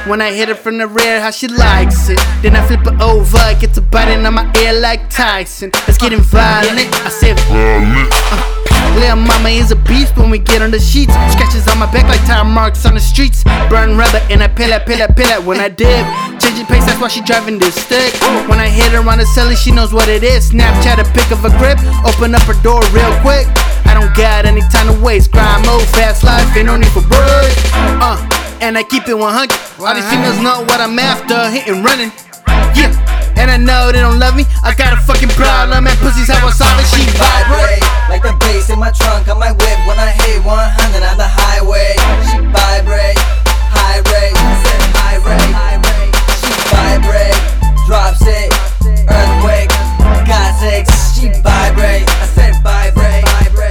When I hit her from the rear, how she likes it. Then I flip her over, get to biting on my ear like Tyson. It's getting violent, I say violent. Lil' mama is a beast when we get on the sheets. Scratches on my back like tire marks on the streets. Burn rubber and I peel it when I dip. Changing pace, that's why she driving this stick. When I hit her on the celly, she knows what it is. Snapchat a pic of a grip, open up her door real quick. I don't got any time to waste. Grind mode, fast life, ain't no need for break. And I keep it 100. All these females know what I'm after, hitting running. Yeah, and I know they don't love me. I got a fucking problem, and pussies how I solve it. She vibrate like the bass in my trunk on my whip when I hit 100 on the highway. She vibrate, high rate, said high rate. She vibrate, drops it, earthquake, got sex. She vibrate, I said vibrate.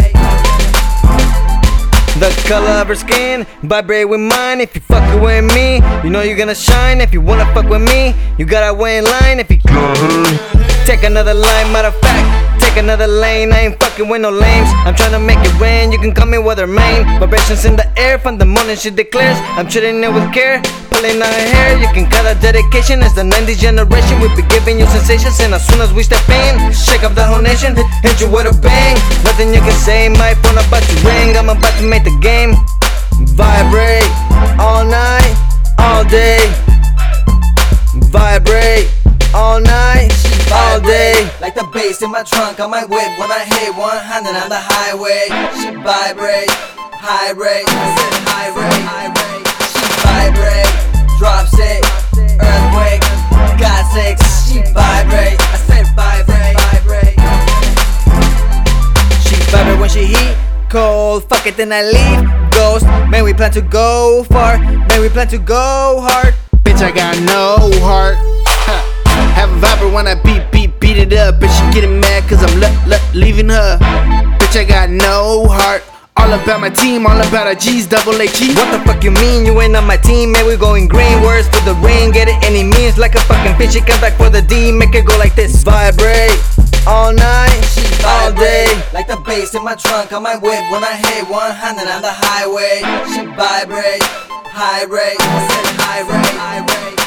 The color of her skin, vibrate with mine. If you fuckin' with me, you know you're gonna shine. If you wanna fuck with me, you gotta wait in line. If you take another line, matter of fact, take another lane. I ain't fucking with no lames. I'm tryna make it rain, you can call me Weatherman. Vibrations in the air from the morning she declares. I'm treating it with care, pulling on her hair. You can call that dedication. It's the 90s generation. We be giving you sensations, and as soon as we step in, shake up the whole nation, hit you with a bang. Nothing you can say, my phone about to ring. I'm about to make the game vibrate all night, all day. Vibrate all night, all day. Like the bass in my trunk on my whip when I hit 100 on the highway. She vibrate, high rate, I said high rate. She vibrate, drops it, earthquake, got sex. She vibrate, I said vibrate. She vibrate when she heat, cold, fuck it then I leave. Ghost, man we plan to go far, man we plan to go hard. Bitch, I got no heart. Have a vibrate when I beat it up. Bitch, she getting mad cause I'm leaving her. Bitch, I got no heart. All about my team, all about our G's, double H-E. What the fuck you mean? You ain't on my team, man, we going green. Words for the ring, get it any means. Like a fucking bitch, she come back for the D. Make it go like this. Vibrate, all night, all day. Like the bass in my trunk on my whip when I hit 100 on the highway. She vibrate, high rate, I said high rate.